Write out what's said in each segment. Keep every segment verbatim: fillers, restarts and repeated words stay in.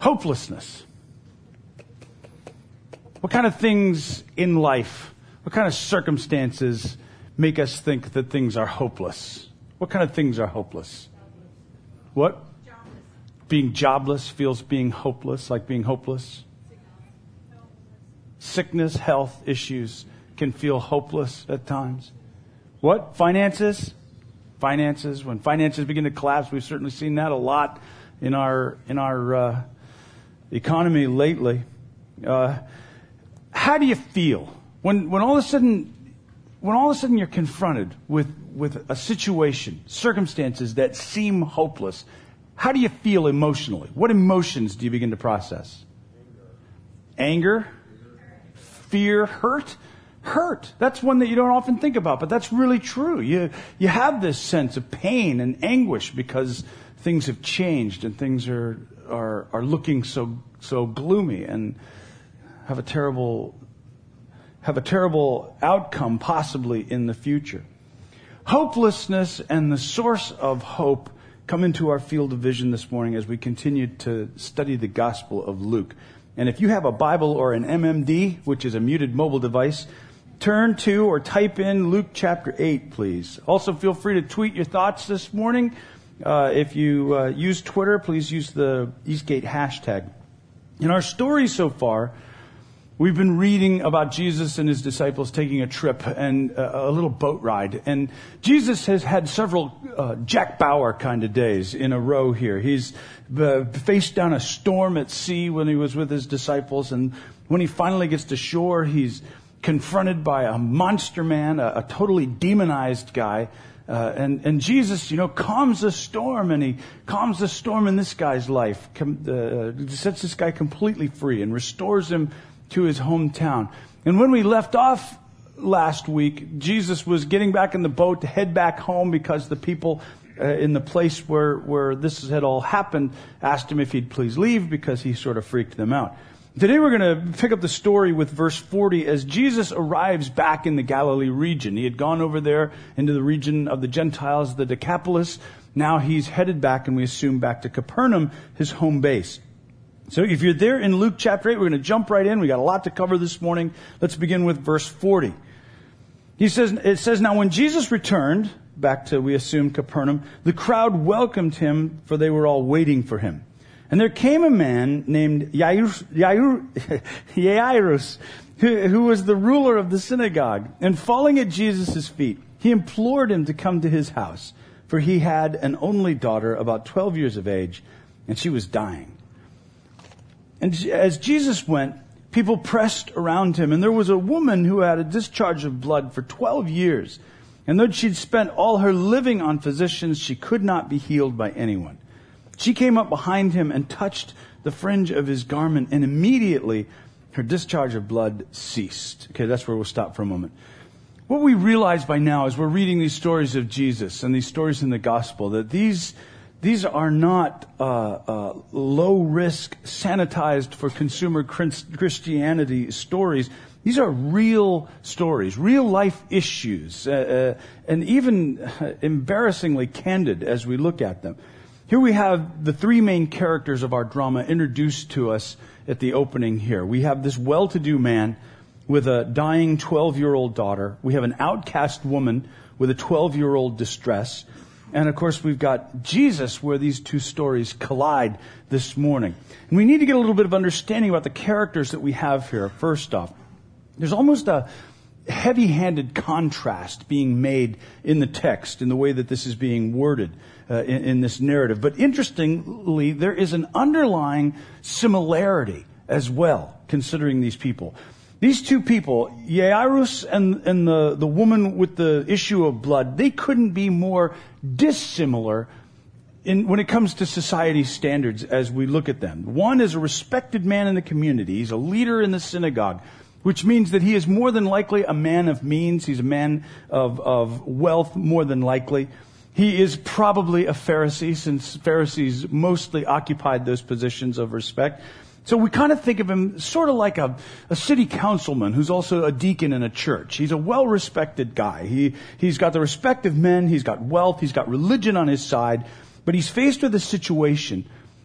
Hopelessness. What kind of things in life, what kind of circumstances make us think that things are hopeless? What kind of things are hopeless? What? Jobless. Being jobless feels being hopeless, like being hopeless. Sickness, health issues can feel hopeless at times. What? Finances? Finances. When finances begin to collapse, we've certainly seen that a lot in our in our uh, economy lately. Uh, how do you feel when when all of a sudden when all of a sudden you're confronted with with a situation, circumstances that seem hopeless? How do you feel emotionally? What emotions do you begin to process? Anger, fear, hurt. Hurt. That's one that you don't often think about, but that's really true. You you have this sense of pain and anguish because things have changed and things are are are looking so so gloomy and have a terrible have a terrible outcome possibly in the future. Hopelessness and the source of hope come into our field of vision this morning as we continue to study the Gospel of Luke. And if you have a Bible or an M M D, which is a muted mobile device, turn to or type in Luke chapter eight, please. Also, feel free to tweet your thoughts this morning. Uh, if you uh, use Twitter, please use the Eastgate hashtag. In our story so far, we've been reading about Jesus and his disciples taking a trip and uh, a little boat ride. And Jesus has had several uh, Jack Bauer kind of days in a row here. He's uh, faced down a storm at sea when he was with his disciples. And when he finally gets to shore, he's confronted by a monster man, a, a totally demonized guy. Uh, and, and Jesus, you know, calms the storm, and he calms the storm in this guy's life, com, uh, sets this guy completely free and restores him to his hometown. And when we left off last week, Jesus was getting back in the boat to head back home because the people uh, in the place where, where this had all happened asked him if he'd please leave because he sort of freaked them out. Today we're going to pick up the story with verse forty as Jesus arrives back in the Galilee region. He had gone over there into the region of the Gentiles, the Decapolis. Now he's headed back, and we assume back to Capernaum, his home base. So if you're there in Luke chapter eight, we're going to jump right in. We got a lot to cover this morning. Let's begin with verse forty. He says, it says, "Now when Jesus returned back to, we assume, Capernaum, the crowd welcomed him, for they were all waiting for him. And there came a man named Jairus, Jairus who, who was the ruler of the synagogue. And falling at Jesus' feet, he implored him to come to his house, for he had an only daughter about twelve years of age, and she was dying. And as Jesus went, people pressed around him, and there was a woman who had a discharge of blood for twelve years. And though she'd spent all her living on physicians, she could not be healed by anyone. She came up behind him and touched the fringe of his garment, and immediately her discharge of blood ceased." Okay, that's where we'll stop for a moment. What we realize by now as we're reading these stories of Jesus and these stories in the gospel, that these these are not uh, uh, low-risk, sanitized for consumer Christianity stories. These are real stories, real-life issues, uh, uh, and even uh, embarrassingly candid as we look at them. Here we have the three main characters of our drama introduced to us at the opening here. We have this well-to-do man with a dying twelve-year-old daughter. We have an outcast woman with a twelve-year-old distress. And of course, we've got Jesus, where these two stories collide this morning. And we need to get a little bit of understanding about the characters that we have here. First off, there's almost a heavy-handed contrast being made in the text in the way that this is being worded uh, in, in this narrative. But interestingly, there is an underlying similarity as well, considering these people. These two people, Jairus and, and the, the woman with the issue of blood, they couldn't be more dissimilar in, when it comes to society standards as we look at them. One is a respected man in the community. He's a leader in the synagogue, which means that he is more than likely a man of means. He's a man of, of wealth, more than likely. He is probably a Pharisee, since Pharisees mostly occupied those positions of respect. So we kind of think of him sort of like a, a city councilman who's also a deacon in a church. He's a well-respected guy. He, he's got the respect of men. He's got wealth. He's got religion on his side. But he's faced with a situation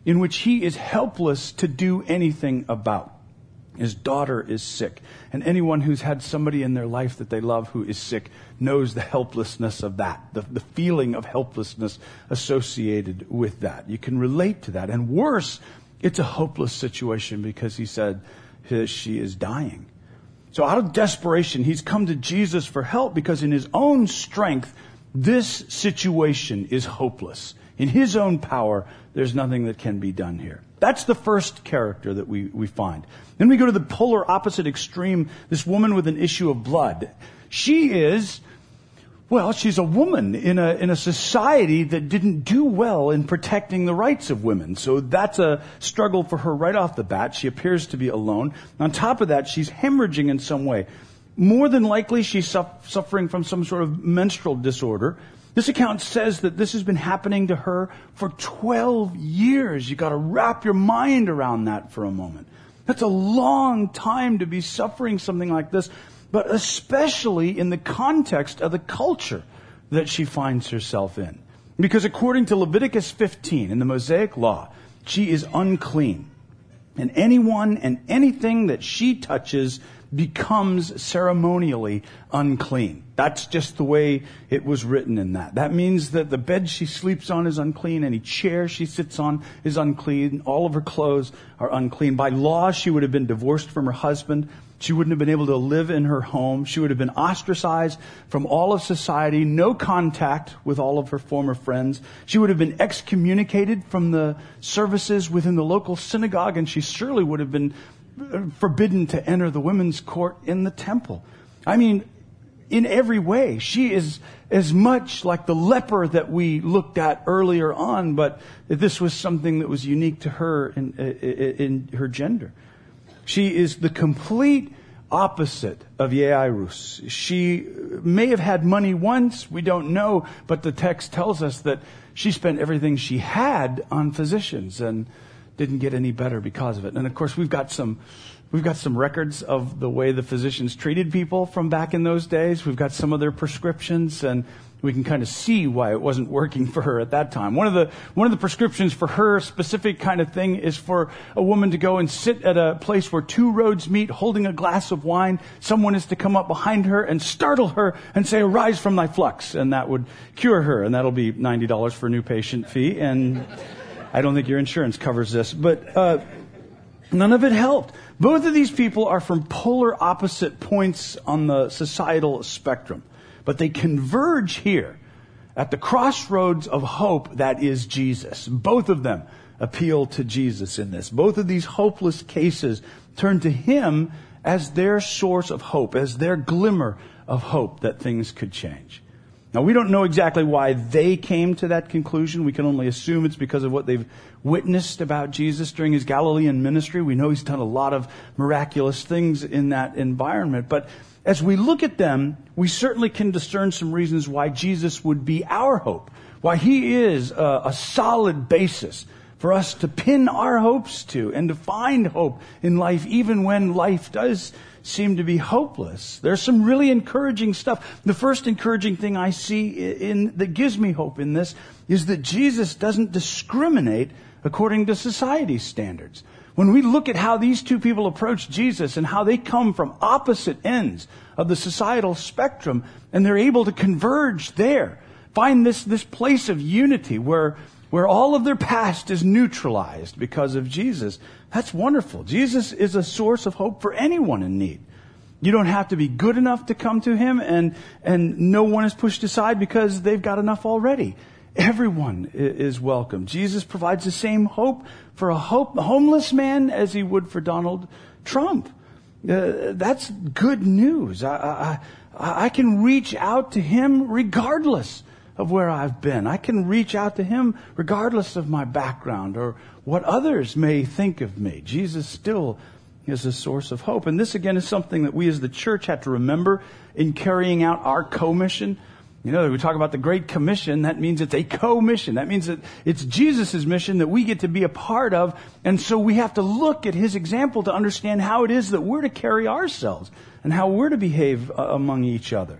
in which he is helpless to do anything about. His daughter is sick. And anyone who's had somebody in their life that they love who is sick knows the helplessness of that, the, the feeling of helplessness associated with that. You can relate to that. And worse, it's a hopeless situation because he said his, she is dying. So out of desperation, he's come to Jesus for help because in his own strength, this situation is hopeless. In his own power, there's nothing that can be done here. That's the first character that we, we find. Then we go to the polar opposite extreme, this woman with an issue of blood. She is, well, she's a woman in a, in a society that didn't do well in protecting the rights of women. So that's a struggle for her right off the bat. She appears to be alone. On top of that, she's hemorrhaging in some way. More than likely, she's su- suffering from some sort of menstrual disorder. This account says that this has been happening to her for twelve years. You've got to wrap your mind around that for a moment. That's a long time to be suffering something like this, but especially in the context of the culture that she finds herself in. Because according to Leviticus fifteen in the Mosaic Law, she is unclean. And anyone and anything that she touches becomes ceremonially unclean. That's just the way it was written in that. That means that the bed she sleeps on is unclean, any chair she sits on is unclean, all of her clothes are unclean. By law, she would have been divorced from her husband. She wouldn't have been able to live in her home. She would have been ostracized from all of society, no contact with all of her former friends. She would have been excommunicated from the services within the local synagogue, and she surely would have been forbidden to enter the women's court in the temple. I mean, in every way, she is as much like the leper that we looked at earlier on, but this was something that was unique to her in, in, in her gender. She is the complete opposite of Jairus. She may have had money once, we don't know, but the text tells us that she spent everything she had on physicians and didn't get any better because of it. And of course, we've got some we've got some records of the way the physicians treated people from back in those days. We've got some of their prescriptions, and we can kind of see why it wasn't working for her at that time. One of the one of the prescriptions for her specific kind of thing is for a woman to go and sit at a place where two roads meet, holding a glass of wine. Someone is to come up behind her and startle her and say, "Arise from thy flux," and that would cure her. And that'll be ninety dollars for a new patient fee. And I don't think your insurance covers this, but uh, none of it helped. Both of these people are from polar opposite points on the societal spectrum, but they converge here at the crossroads of hope that is Jesus. Both of them appeal to Jesus in this. Both of these hopeless cases turn to Him as their source of hope, as their glimmer of hope that things could change. Now, we don't know exactly why they came to that conclusion. We can only assume it's because of what they've witnessed about Jesus during His Galilean ministry. We know He's done a lot of miraculous things in that environment. But as we look at them, we certainly can discern some reasons why Jesus would be our hope, why He is a, a solid basis for us to pin our hopes to and to find hope in life, even when life does seem to be hopeless. There's some really encouraging stuff. The first encouraging thing I see in that gives me hope in this is that Jesus doesn't discriminate according to society's standards. When we look at how these two people approach Jesus and how they come from opposite ends of the societal spectrum, and they're able to converge there, find this, this place of unity where where all of their past is neutralized because of Jesus. That's wonderful. Jesus is a source of hope for anyone in need. You don't have to be good enough to come to Him, and, and no one is pushed aside because they've got enough already. Everyone is welcome. Jesus provides the same hope for a, hope, a homeless man as He would for Donald Trump. Uh, that's good news. I, I, I can reach out to Him regardless of where I've been. I can reach out to Him regardless of my background or what others may think of me. Jesus still is a source of hope. And this, again, is something that we as the church have to remember in carrying out our co-mission. You know, we talk about the Great Commission. That means it's a co-mission. That means that it's Jesus' mission that we get to be a part of. And so we have to look at His example to understand how it is that we're to carry ourselves and how we're to behave uh, among each other.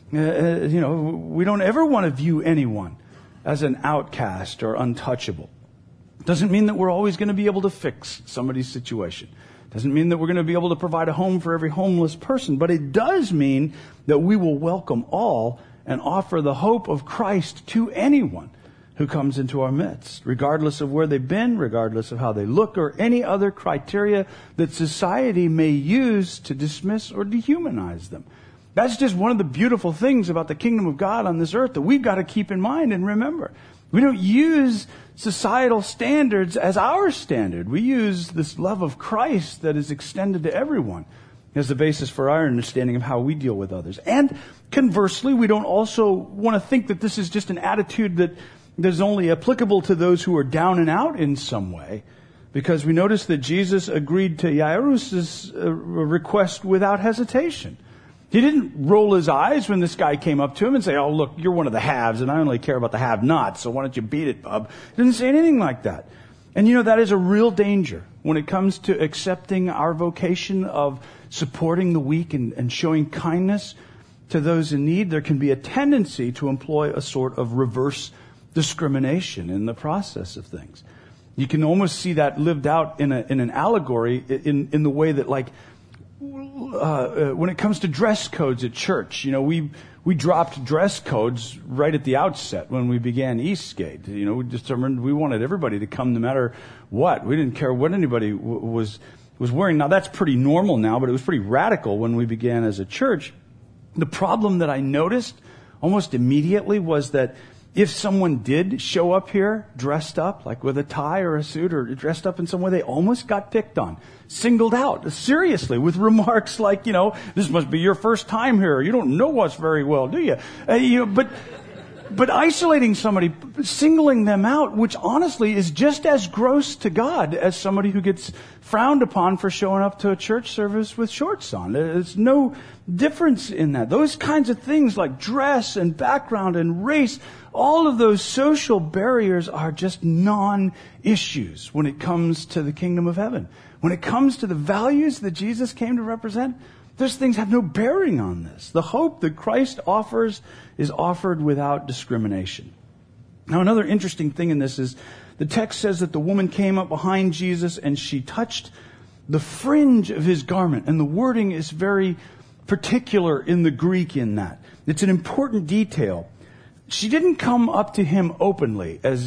Uh, you know, we don't ever want to view anyone as an outcast or untouchable. Doesn't mean that we're always going to be able to fix somebody's situation. Doesn't mean that we're going to be able to provide a home for every homeless person. But it does mean that we will welcome all and offer the hope of Christ to anyone who comes into our midst, regardless of where they've been, regardless of how they look, or any other criteria that society may use to dismiss or dehumanize them. That's just one of the beautiful things about the kingdom of God on this earth that we've got to keep in mind and remember. We don't use societal standards as our standard. We use this love of Christ that is extended to everyone as the basis for our understanding of how we deal with others. And conversely, we don't also want to think that this is just an attitude that is only applicable to those who are down and out in some way, because we notice that Jesus agreed to Jairus' uh, request without hesitation. He didn't roll his eyes when this guy came up to him and say, oh, look, you're one of the haves, and I only care about the have-nots, so why don't you beat it, bub? He didn't say anything like that. And you know, that is a real danger when it comes to accepting our vocation of supporting the weak and, and showing kindness to those in need. There can be a tendency to employ a sort of reverse discrimination in the process of things. You can almost see that lived out in a in an allegory in in the way that, like, uh, when it comes to dress codes at church, you know, we we dropped dress codes right at the outset when we began Eastgate. You know, we determined we wanted everybody to come no matter what. We didn't care what anybody w- was was wearing. Now that's pretty normal now, but it was pretty radical when we began as a church. The problem that I noticed almost immediately was that if someone did show up here dressed up, like with a tie or a suit, or dressed up in some way, they almost got picked on, singled out, seriously, with remarks like, you know, this must be your first time here. You don't know us very well, do you? Uh, you know, but, but isolating somebody, singling them out, which honestly is just as gross to God as somebody who gets frowned upon for showing up to a church service with shorts on. There's no difference in that. Those kinds of things like dress and background and race, all of those social barriers are just non-issues when it comes to the kingdom of heaven. When it comes to the values that Jesus came to represent, those things have no bearing on this. The hope that Christ offers is offered without discrimination. Now, another interesting thing in this is the text says that the woman came up behind Jesus and she touched the fringe of his garment. And the wording is very particular in the Greek in that. It's an important detail. She didn't come up to him openly as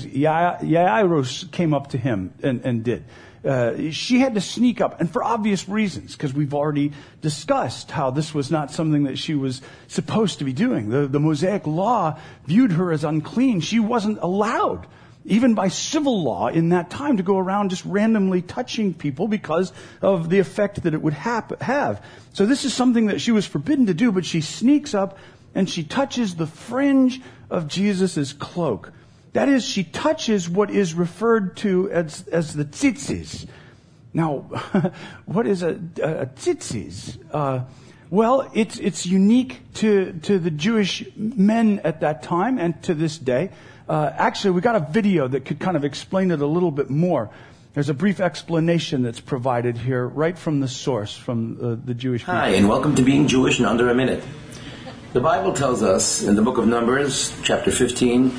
Jairus came up to him and, and did. Uh, she had to sneak up, and for obvious reasons, because we've already discussed how this was not something that she was supposed to be doing. The, the Mosaic law viewed her as unclean. She wasn't allowed, even by civil law in that time, to go around just randomly touching people because of the effect that it would hap- have. So this is something that she was forbidden to do, but she sneaks up and she touches the fringe of Jesus' cloak. That is, she touches what is referred to as, as the tzitzis. Now, what is a, a tzitzis? Uh, well, it's, it's unique to, to the Jewish men at that time and to this day. Uh, actually, we got a video that could kind of explain it a little bit more. There's a brief explanation that's provided here right from the source, from uh, the Jewish people. Hi, and welcome to Being Jewish in Under a Minute. The Bible tells us in the book of Numbers, chapter fifteen,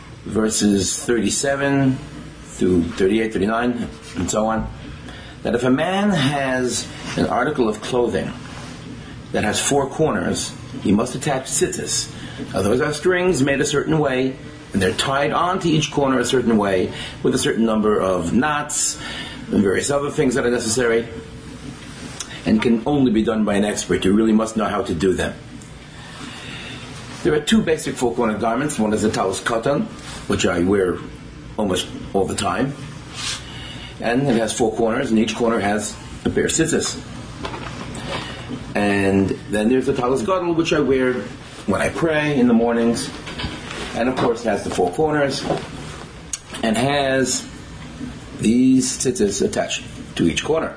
verses thirty-seven through thirty-eight, thirty-nine, and so on, that if a man has an article of clothing that has four corners, he must attach tzitzis. Now, those are strings made a certain way, and they're tied onto each corner a certain way with a certain number of knots and various other things that are necessary, and can only be done by an expert. You really must know how to do them. There are two basic four-corner garments. One is the talus katan, which I wear almost all the time, and it has four corners, and each corner has a pair of tzitzis. And then there's the talus gadol, which I wear when I pray in the mornings, and of course has the four corners and has these tzitzis attached to each corner.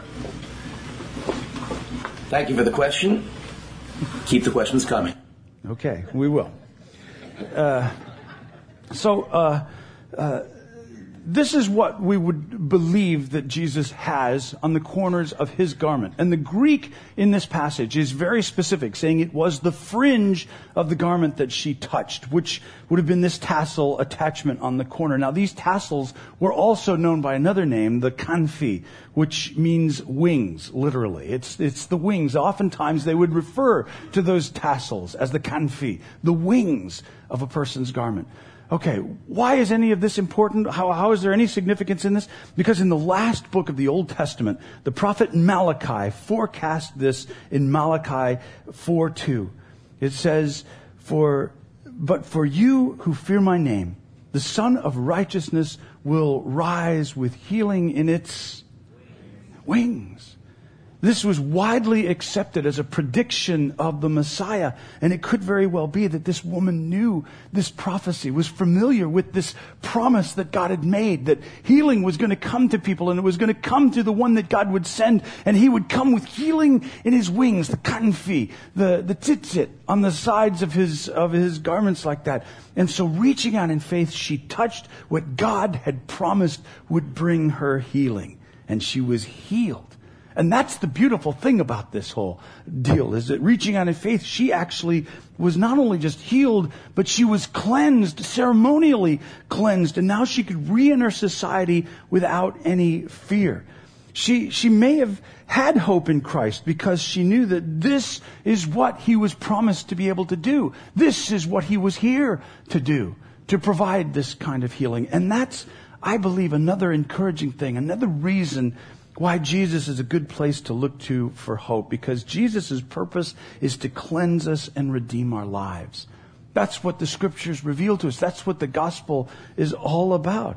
Thank you for the question. Keep the questions coming. Okay, we will. Uh, so, uh, uh, this is what we would believe that Jesus has on the corners of his garment. And the Greek in this passage is very specific, saying it was the fringe of the garment that she touched, which would have been this tassel attachment on the corner. Now, these tassels were also known by another name, the kanfi, which means wings, literally. It's, it's the wings. Oftentimes they would refer to those tassels as the kanfi, the wings of a person's garment. Okay, why is any of this important? How, how is there any significance in this? Because in the last book of the Old Testament, the prophet Malachi forecast this in Malachi four two. It says, "For, but for you who fear my name, the Son of Righteousness will rise with healing in its wings." This was widely accepted as a prediction of the Messiah. And it could very well be that this woman knew this prophecy, was familiar with this promise that God had made, that healing was going to come to people, and it was going to come to the one that God would send, and he would come with healing in his wings, the kanfi, the, the tzitzit on the sides of his, of his garments like that. And so reaching out in faith, she touched what God had promised would bring her healing. And she was healed. And that's the beautiful thing about this whole deal, is that reaching out in faith, she actually was not only just healed, but she was cleansed, ceremonially cleansed, and now she could re-enter society without any fear. She, she may have had hope in Christ because she knew that this is what he was promised to be able to do. This is what he was here to do, to provide this kind of healing. And that's, I believe, another encouraging thing, another reason why Jesus is a good place to look to for hope, because Jesus' purpose is to cleanse us and redeem our lives. That's what the scriptures reveal to us. That's what the gospel is all about.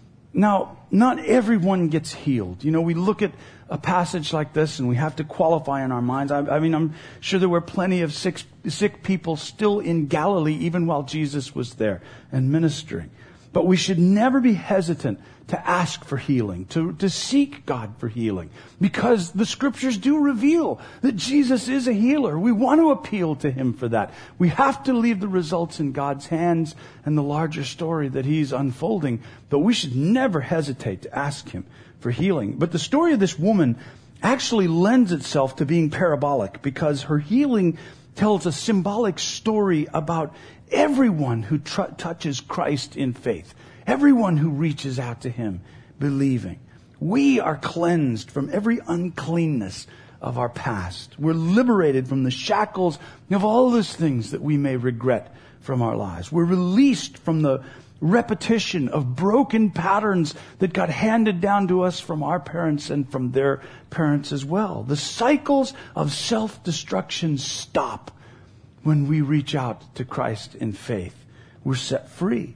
Now, not everyone gets healed. You know, we look at a passage like this and we have to qualify in our minds. I, I mean, I'm sure there were plenty of sick, sick people still in Galilee even while Jesus was there and ministering. But we should never be hesitant to ask for healing, to, to seek God for healing, because the scriptures do reveal that Jesus is a healer. We want to appeal to him for that. We have to leave the results in God's hands and the larger story that he's unfolding, but we should never hesitate to ask him for healing. But the story of this woman actually lends itself to being parabolic, because her healing tells a symbolic story about everyone who tr- touches Christ in faith. Everyone who reaches out to him, believing. We are cleansed from every uncleanness of our past. We're liberated from the shackles of all those things that we may regret from our lives. We're released from the repetition of broken patterns that got handed down to us from our parents and from their parents as well. The cycles of self-destruction stop when we reach out to Christ in faith. We're set free.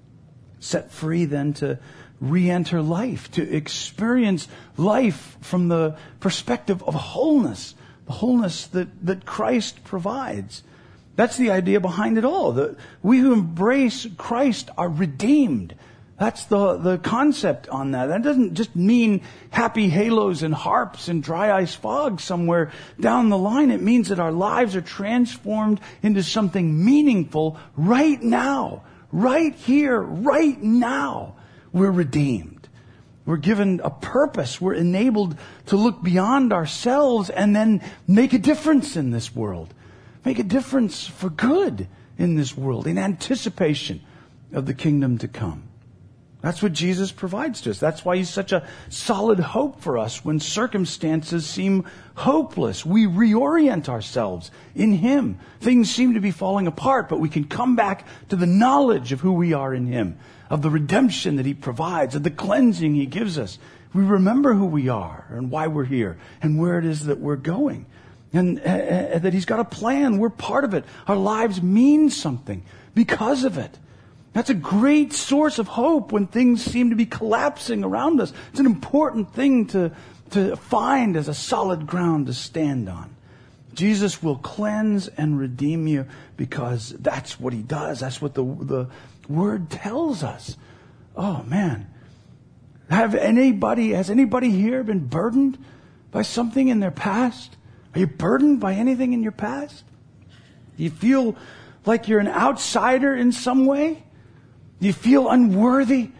Set free then to re-enter life, to experience life from the perspective of wholeness, the wholeness that, that Christ provides. That's the idea behind it all. That we who embrace Christ are redeemed. That's the, the concept on that. That doesn't just mean happy halos and harps and dry ice fog somewhere down the line. It means that our lives are transformed into something meaningful right now. Right here, right now, we're redeemed. We're given a purpose. We're enabled to look beyond ourselves and then make a difference in this world. Make a difference for good in this world, in anticipation of the kingdom to come. That's what Jesus provides to us. That's why he's such a solid hope for us when circumstances seem hopeless. We reorient ourselves in him. Things seem to be falling apart, but we can come back to the knowledge of who we are in him, of the redemption that he provides, of the cleansing he gives us. We remember who we are and why we're here and where it is that we're going. And uh, that he's got a plan. We're part of it. Our lives mean something because of it. That's a great source of hope when things seem to be collapsing around us. It's an important thing to, to find as a solid ground to stand on. Jesus will cleanse and redeem you because that's what he does. That's what the, the word tells us. Oh man. Have anybody, has anybody here been burdened by something in their past? Are you burdened by anything in your past? Do you feel like you're an outsider in some way? Do you feel unworthy?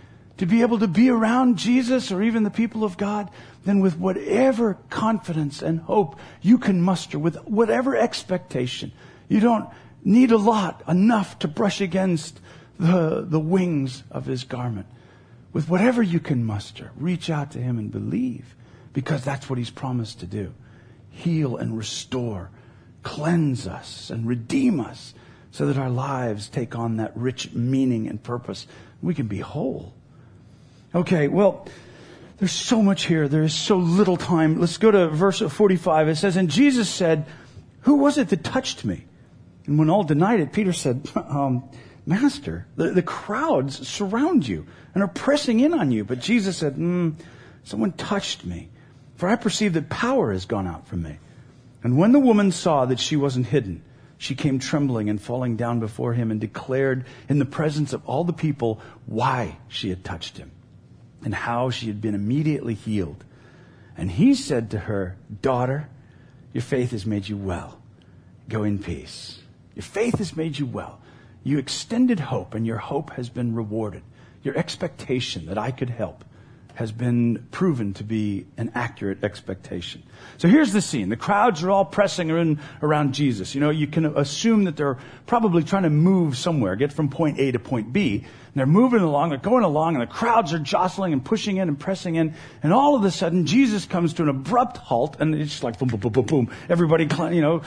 to be able to be around Jesus or even the people of God, then with whatever confidence and hope you can muster, with whatever expectation. You don't need a lot, enough to brush against the, the wings of his garment. With whatever you can muster, reach out to him and believe, because that's what he's promised to do. Heal and restore, cleanse us and redeem us, so that our lives take on that rich meaning and purpose. We can be whole. Okay, well, there's so much here. There is so little time. Let's go to verse forty-five. It says, and Jesus said, who was it that touched me? And when all denied it, Peter said, um, Master, the, the crowds surround you and are pressing in on you. But Jesus said, mm, someone touched me, for I perceive that power has gone out from me. And when the woman saw that she wasn't hidden, she came trembling and falling down before him and declared in the presence of all the people why she had touched him and how she had been immediately healed. And he said to her, daughter, your faith has made you well. Go in peace. Your faith has made you well. You extended hope, and your hope has been rewarded. Your expectation that I could help has been proven to be an accurate expectation. So here's the scene. The crowds are all pressing in around Jesus. You know, you can assume that they're probably trying to move somewhere, get from point A to point B. And they're moving along, they're going along, and the crowds are jostling and pushing in and pressing in. And all of a sudden, Jesus comes to an abrupt halt, and it's just like boom, boom, boom, boom, boom. Everybody, you know,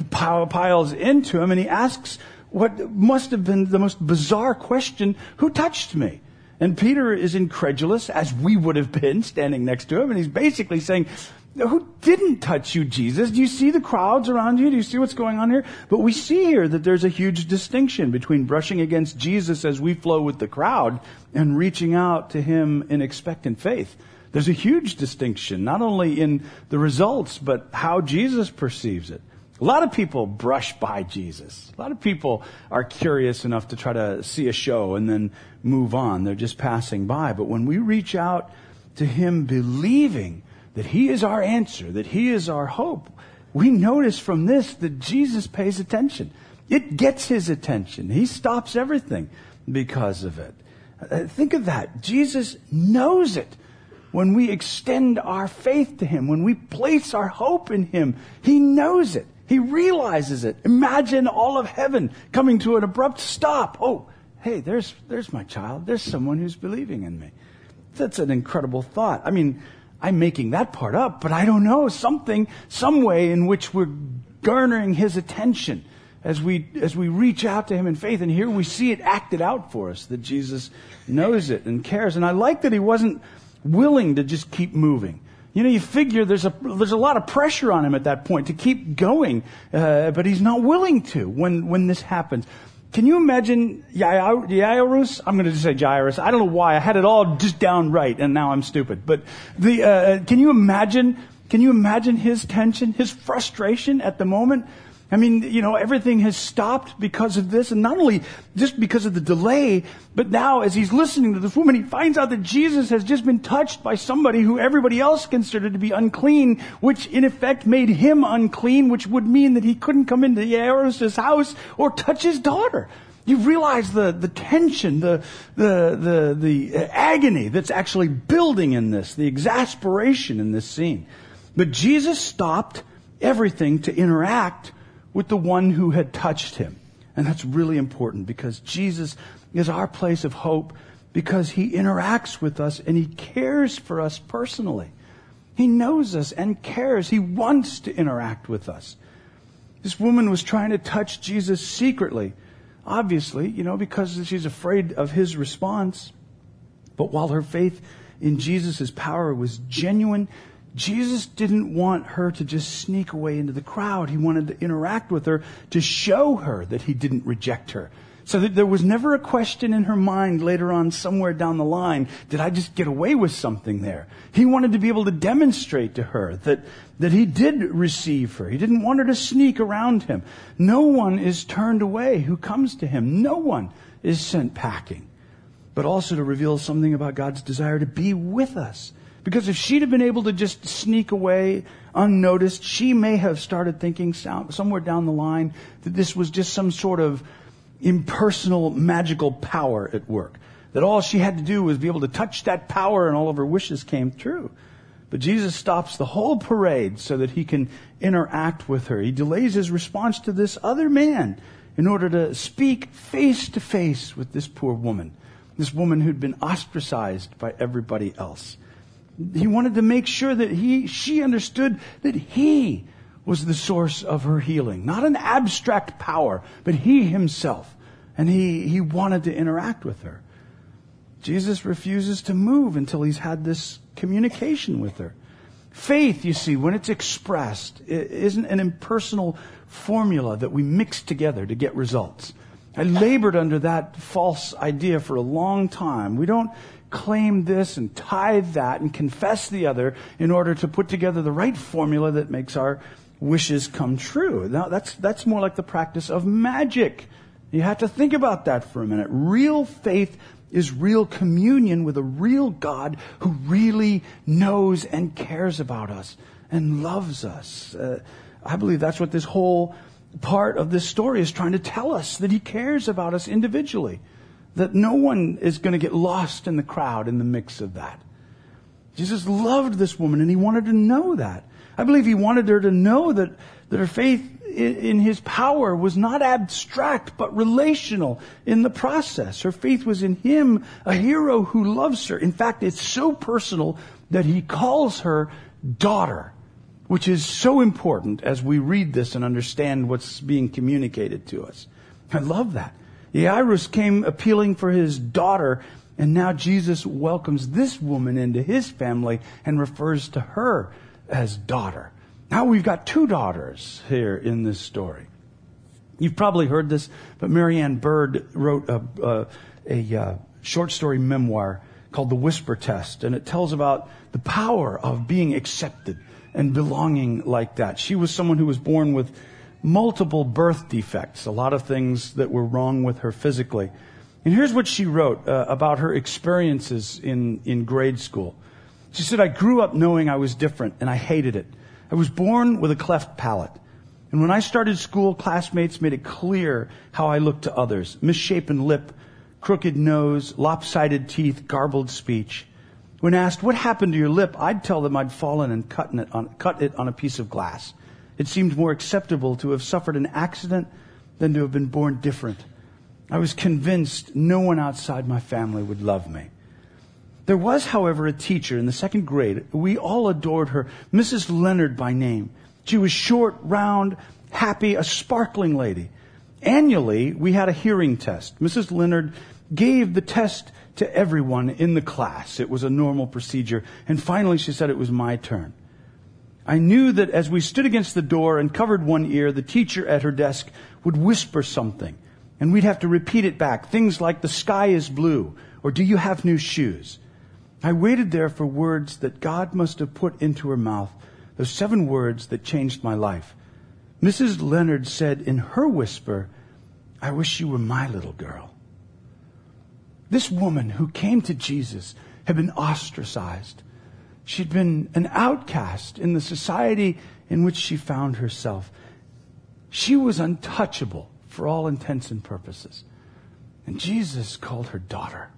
piles into him, and he asks what must have been the most bizarre question, who touched me? And Peter is incredulous, as we would have been standing next to him. And he's basically saying, who didn't touch you, Jesus? Do you see the crowds around you? Do you see what's going on here? But we see here that there's a huge distinction between brushing against Jesus as we flow with the crowd and reaching out to him in expectant faith. There's a huge distinction, not only in the results, but how Jesus perceives it. A lot of people brush by Jesus. A lot of people are curious enough to try to see a show and then move on. They're just passing by. But when we reach out to him believing that he is our answer, that he is our hope, we notice from this that Jesus pays attention. It gets his attention. He stops everything because of it. Uh, think of that. Jesus knows it. When we extend our faith to him, when we place our hope in him, he knows it. He realizes it. Imagine all of heaven coming to an abrupt stop. Oh, hey, there's there's my child. There's someone who's believing in me. That's an incredible thought. I mean, I'm making that part up, but I don't know. Something, some way in which we're garnering his attention as we as we reach out to him in faith. And here we see it acted out for us, that Jesus knows it and cares. And I like that he wasn't willing to just keep moving. You know, you figure there's a there's a lot of pressure on him at that point to keep going, uh, but he's not willing to when when this happens. Can you imagine Jairus? I'm going to just say Jairus. I don't know why. I had it all just down right, and now I'm stupid. But the uh, can you imagine? Can you imagine his tension, his frustration at the moment? I mean, you know, everything has stopped because of this, and not only just because of the delay, but now as he's listening to this woman, he finds out that Jesus has just been touched by somebody who everybody else considered to be unclean, which in effect made him unclean, which would mean that he couldn't come into Jairus' house or touch his daughter. You realize the, the tension, the, the, the, the agony that's actually building in this, the exasperation in this scene. But Jesus stopped everything to interact with the one who had touched him. And that's really important, because Jesus is our place of hope, because he interacts with us and he cares for us personally. He knows us and cares. He wants to interact with us. This woman was trying to touch Jesus secretly, obviously, you know, because she's afraid of his response. But while her faith in Jesus' power was genuine, Jesus didn't want her to just sneak away into the crowd. He wanted to interact with her to show her that he didn't reject her. So that there was never a question in her mind later on somewhere down the line, did I just get away with something there? He wanted to be able to demonstrate to her that, that he did receive her. He didn't want her to sneak around him. No one is turned away who comes to him. No one is sent packing. But also to reveal something about God's desire to be with us. Because if she'd have been able to just sneak away unnoticed, she may have started thinking somewhere down the line that this was just some sort of impersonal magical power at work. that all she had to do was be able to touch that power and all of her wishes came true. But Jesus stops the whole parade so that he can interact with her. He delays his response to this other man in order to speak face to face with this poor woman, this woman who'd been ostracized by everybody else. He wanted to make sure that he, she understood that he was the source of her healing, not an abstract power, but he himself. And he, he wanted to interact with her. Jesus refuses to move until he's had this communication with her. Faith, you see, when it's expressed, it isn't an impersonal formula that we mix together to get results. I labored under that false idea for a long time. We don't claim this and tithe that and confess the other in order to put together the right formula that makes our wishes come true. Now, that's, that's more like the practice of magic. You have to think about that for a minute. Real faith is real communion with a real God who really knows and cares about us and loves us. Uh, I believe that's what this whole part of this story is trying to tell us, that he cares about us individually, that no one is going to get lost in the crowd in the mix of that. Jesus loved this woman and he wanted to know that. I believe he wanted her to know that, that her faith in his power was not abstract, but relational in the process. Her faith was in him, a hero who loves her. In fact, it's so personal that he calls her daughter, which is so important as we read this and understand what's being communicated to us. I love that. Jairus came appealing for his daughter, and now Jesus welcomes this woman into his family and refers to her as daughter. Now we've got two daughters here in this story. You've probably heard this, but Marianne Bird wrote a, a, a, a short story memoir called The Whisper Test, and it tells about the power of being accepted and belonging like that. She was someone who was born with multiple birth defects, a lot of things that were wrong with her physically. And here's what she wrote uh, about her experiences in, in grade school. She said, "I grew up knowing I was different, and I hated it. I was born with a cleft palate. And when I started school, classmates made it clear how I looked to others. Misshapen lip, crooked nose, lopsided teeth, garbled speech. When asked, what happened to your lip, I'd tell them I'd fallen and cut it on, cut it on a piece of glass. It seemed more acceptable to have suffered an accident than to have been born different. I was convinced no one outside my family would love me. There was, however, a teacher in the second grade. We all adored her, Missus Leonard by name. She was short, round, happy, a sparkling lady. Annually, we had a hearing test. Missus Leonard gave the test to everyone in the class. It was a normal procedure. And finally, she said it was my turn. I knew that as we stood against the door and covered one ear, the teacher at her desk would whisper something. And we'd have to repeat it back. Things like, the sky is blue, or do you have new shoes? I waited there for words that God must have put into her mouth, those seven words that changed my life. Missus Leonard said in her whisper, I wish you were my little girl. This woman who came to Jesus had been ostracized. She'd been an outcast in the society in which she found herself. She was untouchable for all intents and purposes. And Jesus called her daughter.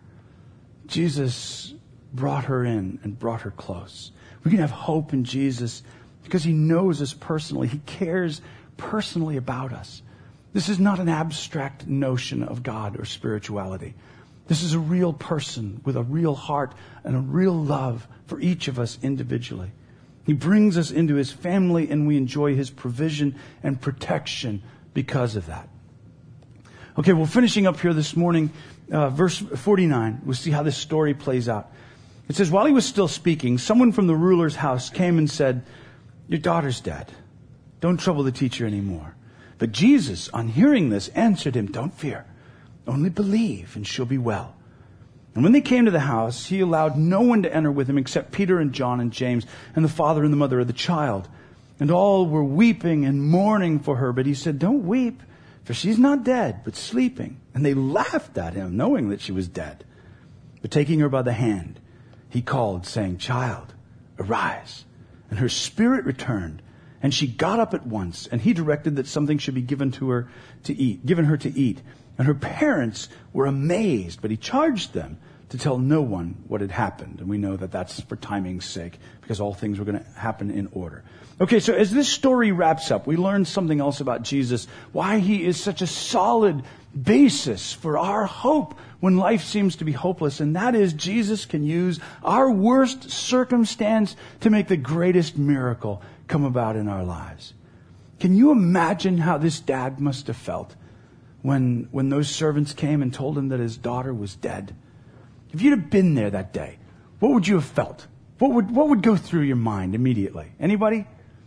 Jesus brought her in and brought her close. We can have hope in Jesus because he knows us personally. He cares personally about us. This is not an abstract notion of God or spirituality. This is a real person with a real heart and a real love for each of us individually. He brings us into his family and we enjoy his provision and protection because of that. Okay, well, finishing up here this morning, uh, verse forty-nine, we'll see how this story plays out. It says, while he was still speaking, someone from the ruler's house came and said, your daughter's dead. Don't trouble the teacher anymore. But Jesus, on hearing this, answered him, don't fear. Only believe and she'll be well. And when they came to the house, he allowed no one to enter with him except Peter and John and James and the father and the mother of the child. And all were weeping and mourning for her. But he said, don't weep, for she's not dead, but sleeping. And they laughed at him, knowing that she was dead. But taking her by the hand, he called, saying, child, arise. And her spirit returned, And she got up at once, and he directed that something should be given to her to eat, given her to eat. And her parents were amazed, but he charged them to tell no one what had happened. And we know that that's for timing's sake, because all things were going to happen in order. Okay, so as this story wraps up, we learn something else about Jesus, why he is such a solid basis for our hope when life seems to be hopeless. And that is, Jesus can use our worst circumstance to make the greatest miracle come about in our lives. Can you imagine how this dad must have felt when, when those servants came and told him that his daughter was dead? If you'd have been there that day, what would you have felt? What would, what would go through your mind immediately? Anybody?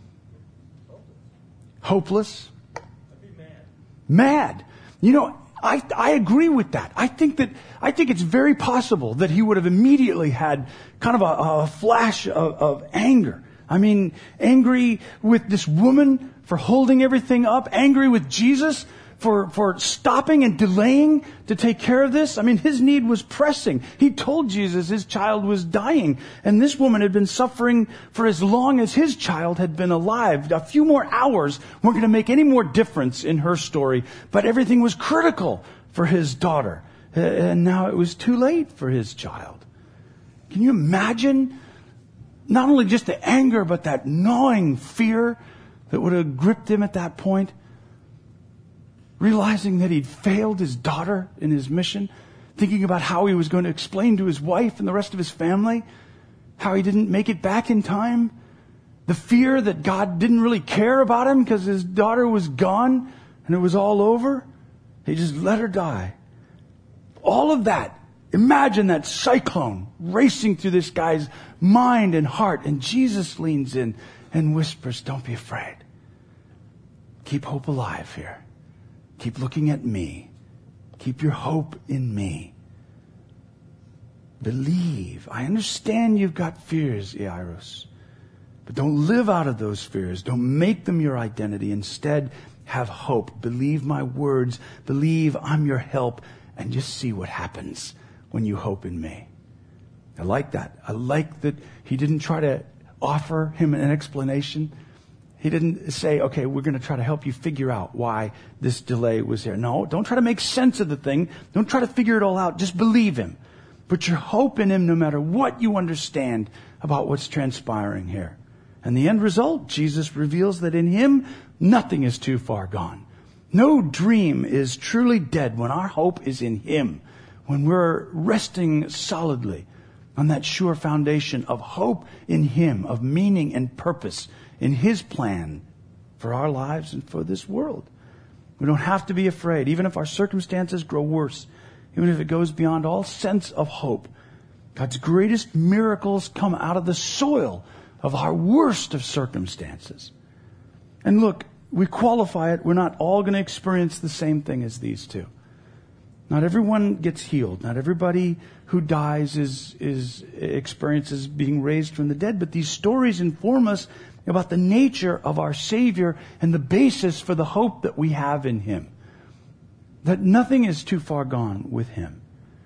Hopeless? I'd be mad. Mad. You know, I, I agree with that. I think that, I think it's very possible that he would have immediately had kind of a, a flash of, of anger. I mean, angry with this woman for holding everything up, angry with Jesus for, for stopping and delaying to take care of this. I mean, his need was pressing. He told Jesus his child was dying, and this woman had been suffering for as long as his child had been alive. A few more hours weren't going to make any more difference in her story, but everything was critical for his daughter. And now it was too late for his child. Can you imagine not only just the anger, but that gnawing fear that would have gripped him at that point? Realizing that he'd failed his daughter in his mission, thinking about how he was going to explain to his wife and the rest of his family how he didn't make it back in time. The fear that God didn't really care about him because his daughter was gone and it was all over. He just let her die. All of that. Imagine that cyclone racing through this guy's mind and heart. And Jesus leans in and whispers, "Don't be afraid. Keep hope alive here. Keep looking at me. Keep your hope in me. Believe. I understand you've got fears, Jairus, but don't live out of those fears. Don't make them your identity. Instead, have hope. Believe my words. Believe I'm your help, and just see what happens when you hope in me." I like that. I like that he didn't try to offer him an explanation. He didn't say, okay, we're going to try to help you figure out why this delay was here. No, don't try to make sense of the thing. Don't try to figure it all out. Just believe him. Put your hope in him no matter what you understand about what's transpiring here. And the end result, Jesus reveals that in him, nothing is too far gone. No dream is truly dead when our hope is in him, when we're resting solidly on that sure foundation of hope in him, of meaning and purpose in his plan for our lives and for this world. We don't have to be afraid, even if our circumstances grow worse, even if it goes beyond all sense of hope. God's greatest miracles come out of the soil of our worst of circumstances. And look, we qualify it. We're not all going to experience the same thing as these two. Not everyone gets healed. Not everybody who dies is, is experiences being raised from the dead. But these stories inform us about the nature of our Savior and the basis for the hope that we have in him. That nothing is too far gone with him.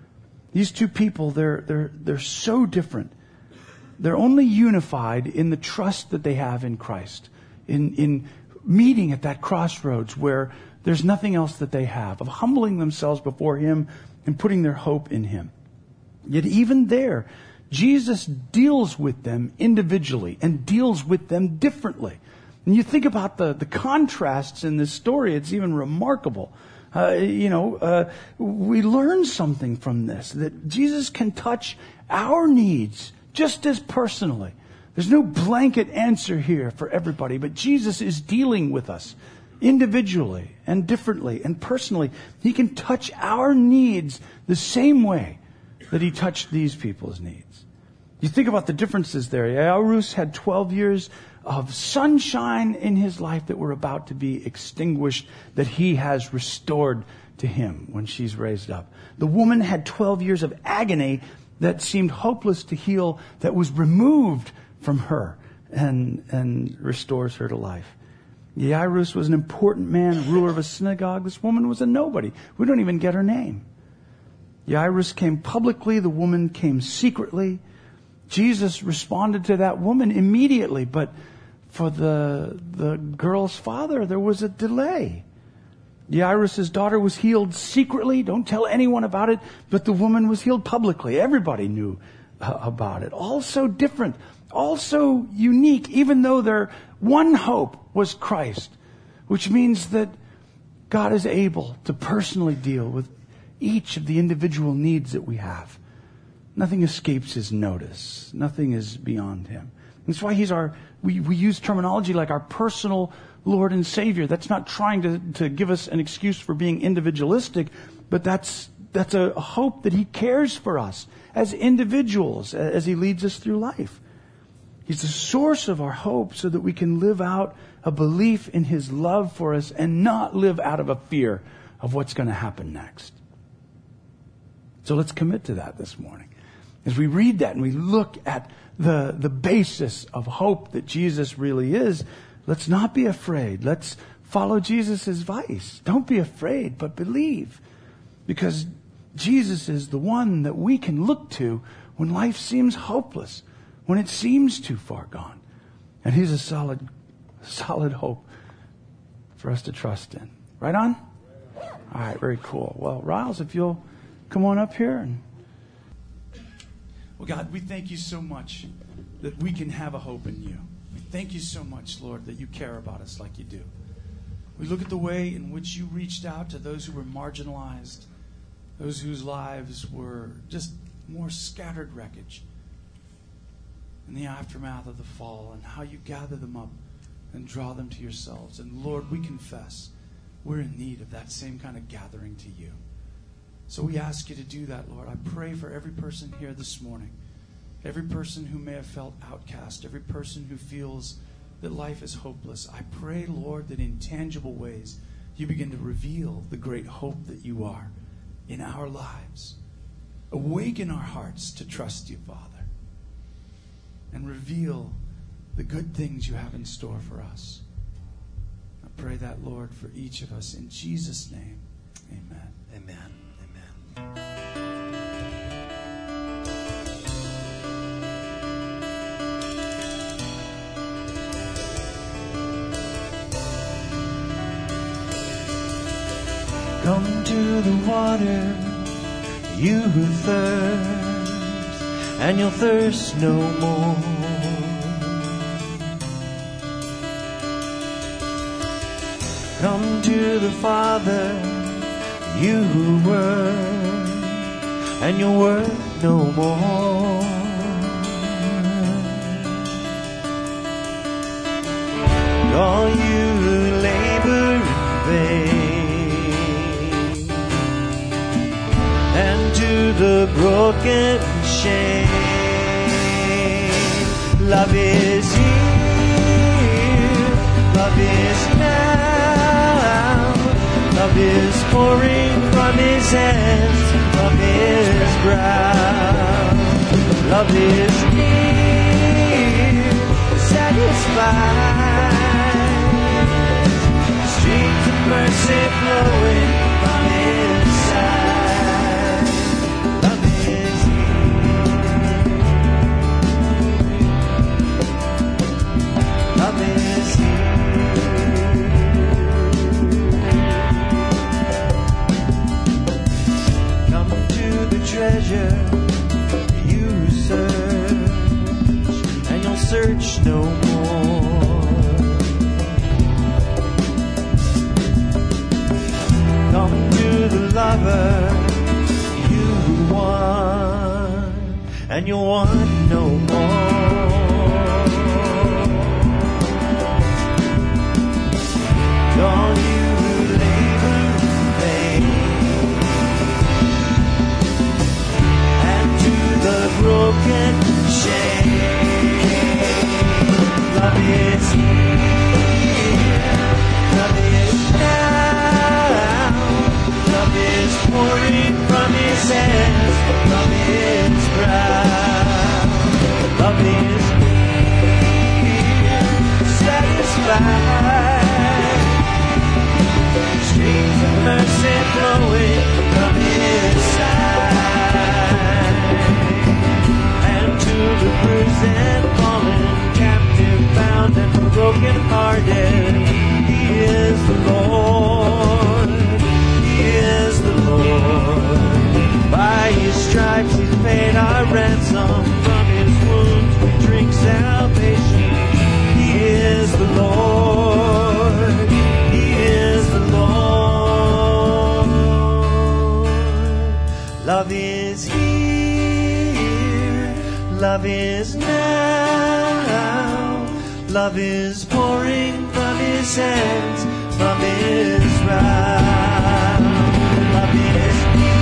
These two people, they're, they're, they're so different. They're only unified in the trust that they have in Christ. In, in meeting at that crossroads where there's nothing else that they have, of humbling themselves before him and putting their hope in him. Yet even there, Jesus deals with them individually and deals with them differently. And you think about the, the contrasts in this story, it's even remarkable. Uh, you know, uh, we learn something from this, that Jesus can touch our needs just as personally. There's no blanket answer here for everybody, but Jesus is dealing with us individually and differently and personally. He can touch our needs the same way that he touched these people's needs. You think about the differences there. Jairus had twelve years of sunshine in his life that were about to be extinguished, that he has restored to him when she's raised up. The woman had twelve years of agony that seemed hopeless to heal, that was removed from her and, and restores her to life. Jairus was an important man, ruler of a synagogue. This woman was a nobody. We don't even get her name. Jairus came publicly. The woman came secretly. Jesus responded to that woman immediately, but for the, the girl's father, there was a delay. Jairus' daughter was healed secretly. Don't tell anyone about it. But the woman was healed publicly. Everybody knew uh, about it. All so different. All so unique, even though their one hope was Christ. Which means that God is able to personally deal with each of the individual needs that we have. Nothing escapes His notice. Nothing is beyond Him. That's why He's our, we, we use terminology like our personal Lord and Savior. That's not trying to, to give us an excuse for being individualistic, but that's, that's a, a hope that He cares for us as individuals as He leads us through life. He's the source of our hope so that we can live out a belief in His love for us and not live out of a fear of what's going to happen next. So let's commit to that this morning. As we read that and we look at the, the basis of hope that Jesus really is, let's not be afraid. Let's follow Jesus' advice. Don't be afraid, but believe. Because Jesus is the one that we can look to when life seems hopeless, when it seems too far gone. And He's a solid, solid hope for us to trust in. Right on? All right, very cool. Well, Riles, if you'll come on up here. And well, God, we thank You so much that we can have a hope in You. We thank You so much, Lord, that You care about us like You do. We look at the way in which You reached out to those who were marginalized, those whose lives were just more scattered wreckage in the aftermath of the fall, and how You gather them up and draw them to Yourselves. And Lord, we confess we're in need of that same kind of gathering to You. So we ask You to do that, Lord. I pray for every person here this morning, every person who may have felt outcast, every person who feels that life is hopeless. I pray, Lord, that in tangible ways You begin to reveal the great hope that You are in our lives. Awaken our hearts to trust You, Father, and reveal the good things You have in store for us. I pray that, Lord, for each of us. In Jesus' name, amen. Amen. Come to the water, you who thirst, and you'll thirst no more. Come to the Father, you who work, and you'll work no more. All you who labor in vain, and to the broken shame, love is here, love is now, love is pouring from His hands, from His brow. Love is near, satisfied, streams of mercy flowing from His side. Love is here, love is here. Come to the treasure you search, and you'll search no more. Come to the lover you want, and you'll want no more. All you who labor in vain, and to the broken shame, love is here, love is now, love is pouring from His hands, from His brow. Love brokenhearted. He is the Lord. He is the Lord. By His stripes He's paid our ransom. From His wounds we drink salvation. He is the Lord. He is the Lord. Love is here. Love is now. Love is pouring from His hands, from His mouth. Love is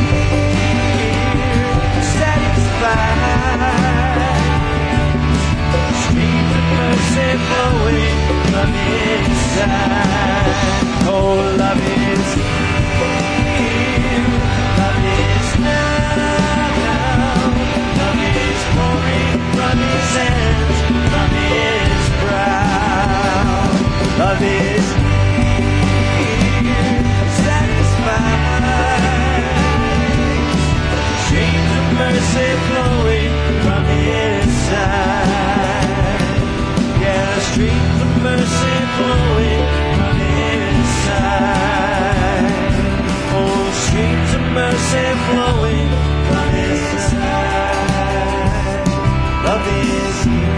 here, satisfied. Streams of mercy flowing from His side. Oh, love is here, love is now. Love is pouring from His hands, from His brow. Love is here, satisfied. Streams of mercy flowing from His side. Yeah, streams of mercy flowing from His side. Oh, streams of mercy flowing from His side. Love is here.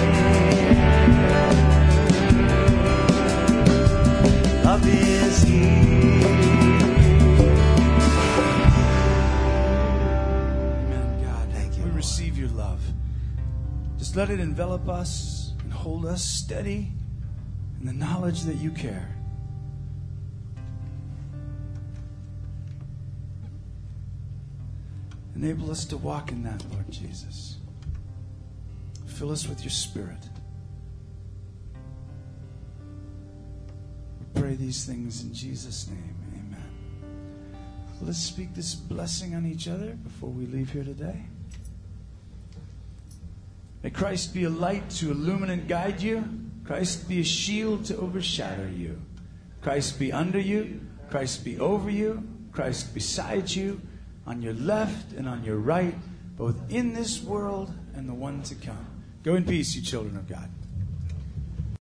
Love is here. Amen, God. Thank you. We receive your love. Just let it envelop us and hold us steady in the knowledge that you care. Enable us to walk in that, Lord Jesus. Fill us with your Spirit. We pray these things in Jesus' name. Amen. Let's speak this blessing on each other before we leave here today. May Christ be a light to illumine and guide you. Christ be a shield to overshadow you. Christ be under you. Christ be over you. Christ beside you, on your left and on your right, both in this world and the one to come. Go in peace, you children of God.